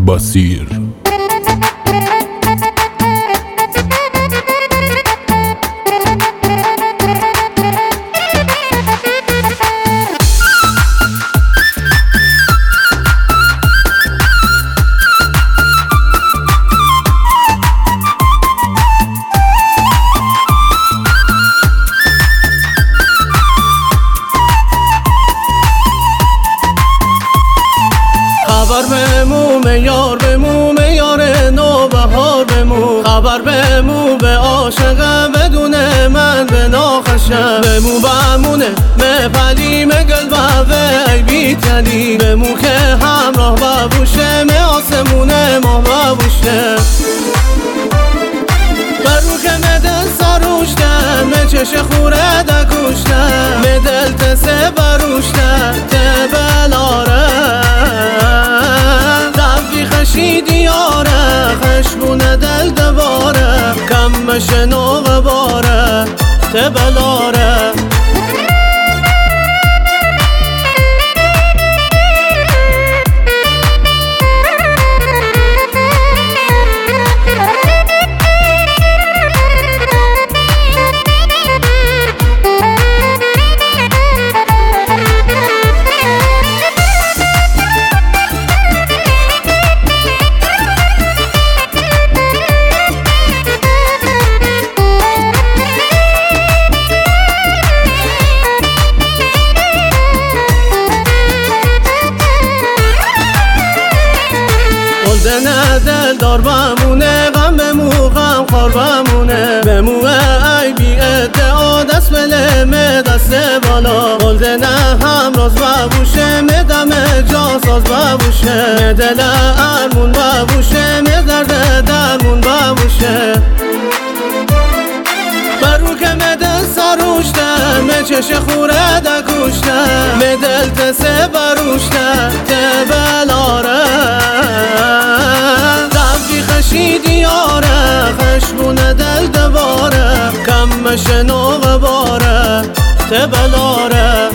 بصیر. خبر بمومه یار بمومه یار نوبهار بمو، خبر بمو به عاشقه بدون من به ناخشه بمو بمونه مپلی مگل بوه ای بیتلی بمو که همراه ببوشه می آسمونه ماه ببوشه برو که مدل سروشته می چش خوره دکوشته می دل تسه بروشته تبلاره خشی دیاره خشبونه دل دواره کم مشنو غباره تبلاره نه دل دار بمونه غم بمو غم خار بمونه بمو ای بی ادعا دست بلمه دست بالا قلده نه همراز ببوشه مدم جا ساز ببوشه مدل ارمون ببوشه مدرد درمون ببوشه برو که مدل سروشته مچش خوره دکوشته مدل تسه بروشته تبلاره خشی دیاره خشبونه دل دواره کم مشنو غباره تبلاره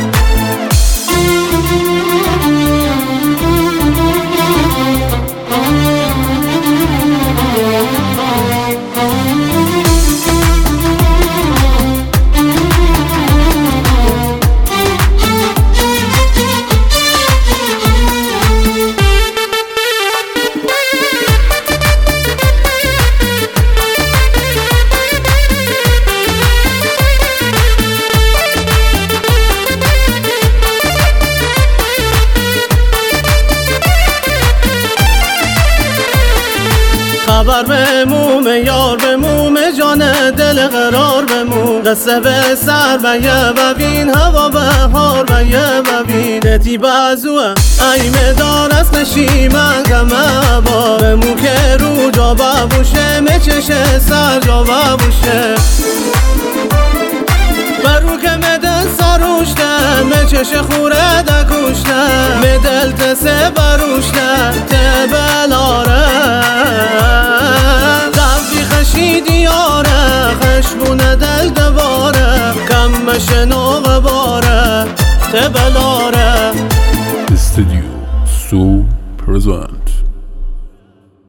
خبر بمومه یار بمومه جان دل قرار بمو قصه به سر بیه ببین هوا بهار بیه ببین دتی بازوه ای مدار از نشیمن کمه با بمو که رو جا ببوشه مچشه سر جا ببوشه برو که مدل سروشته مچش خوره دکوشته مدل تسه بروشته تبلاره دفی خشی دیاره خشبونه دل دواره کم مشنو غباره تبلاره استودیو سو پرزن.